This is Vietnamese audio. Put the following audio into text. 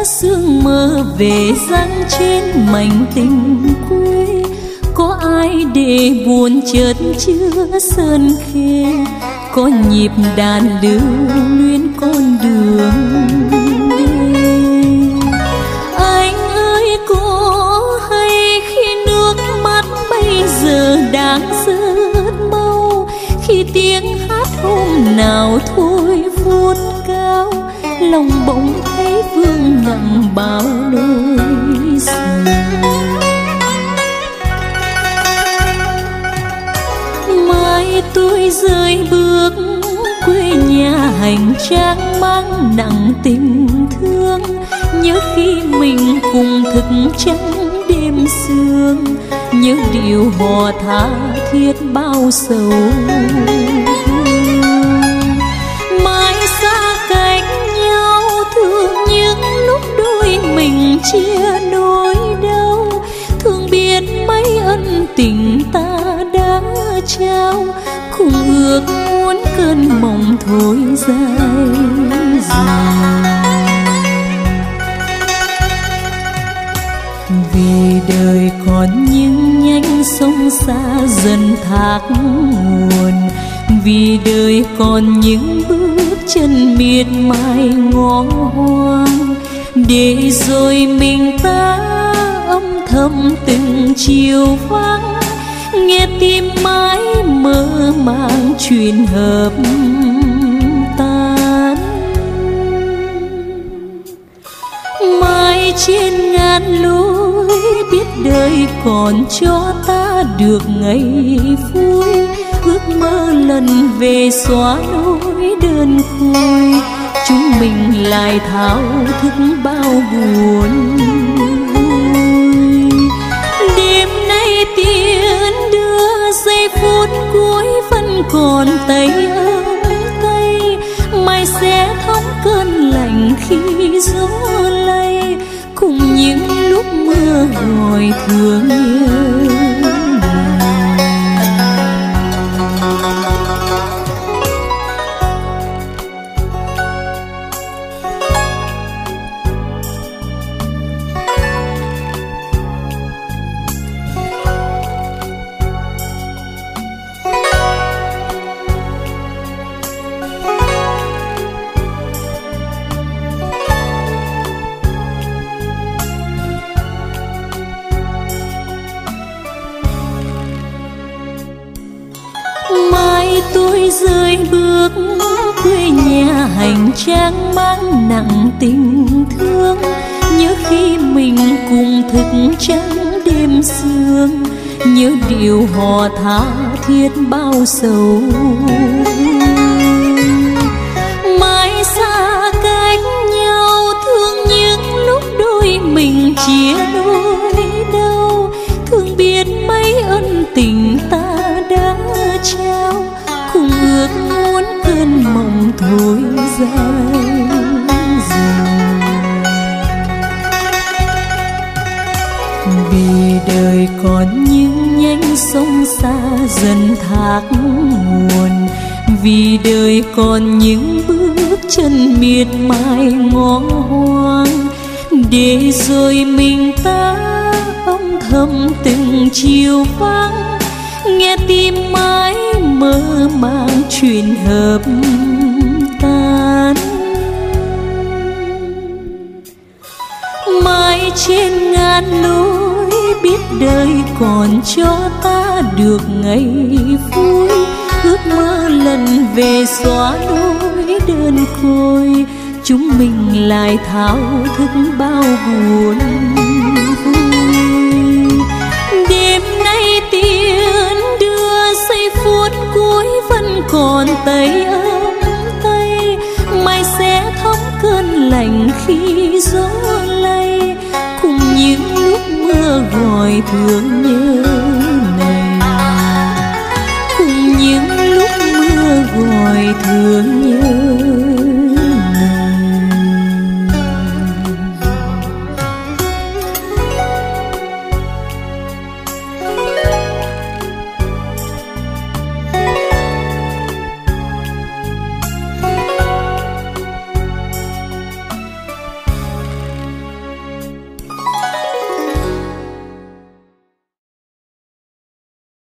sương mơ về dáng trên mảnh tình quê. Có ai để buồn chợt chưa sơn khê, có nhịp đàn lưu luyến con đường đi. Anh ơi có hay khi nước mắt bây giờ đang rớt mau, khi tiếng hát hôm nào thôi vút cao, lòng bỗng thấy vương nặng bao nỗi sầu. Mai tôi rời bước quê nhà hành trang mang nặng tình thương, nhớ khi mình cùng thức trắng đêm sương, nhớ điều hò tha thiết bao sầu. Mai xa cách nhau thương những lúc đôi mình chia nỗi đau, thương biết mấy ân tình ta đã trao, cùng ước muốn cơn mộng thôi dài dài. Vì đời còn những nhánh sông xa dần thác nguồn, vì đời còn những bước chân miệt mài ngõ hoang, để rồi mình ta âm thầm từng chiều vắng, nghe tim mãi mơ màng chuyện hợp tan. Mai trên ngàn lối biết đời còn cho ta được ngày vui, ước mơ lần về xóa nỗi đơn côi, chúng mình lại thao thức bao buồn vui. Đêm nay tiến đưa giây phút cuối vẫn còn tay ấm tay, mai sẽ thấm cơn lạnh khi gió lay, cùng những lúc mưa gọi thương nhớ. Tôi rời bước quê nhà hành trang mang nặng tình thương, nhớ khi mình cùng thức trắng đêm sương, nhớ điều hò tha thiết bao sầu. Mai xa cách nhau thương những lúc đôi mình chia đôi đau, thương biết mấy ân tình ta đã trao, cùng ước muốn cơn mộng thôi dài dài. Vì đời còn những nhánh sông xa dần thác nguồn, vì đời còn những bước chân miệt mài ngõ hoang, để rồi mình ta âm thầm từng chiều vắng, nghe tim mãi mơ màng chuyện hợp tan. Mai trên ngàn lối biết đời còn cho ta được ngày vui, ước mơ lần về xóa nỗi đơn côi, chúng mình lại thao thức bao buồn vui. Đêm nay tiến đưa giây phút cuối vẫn còn tay ấm tay, mai sẽ thấm cơn lạnh khi gió lay, cùng những lúc mưa gọi thương nhớ này, cùng những lúc mưa gọi thương nhớ.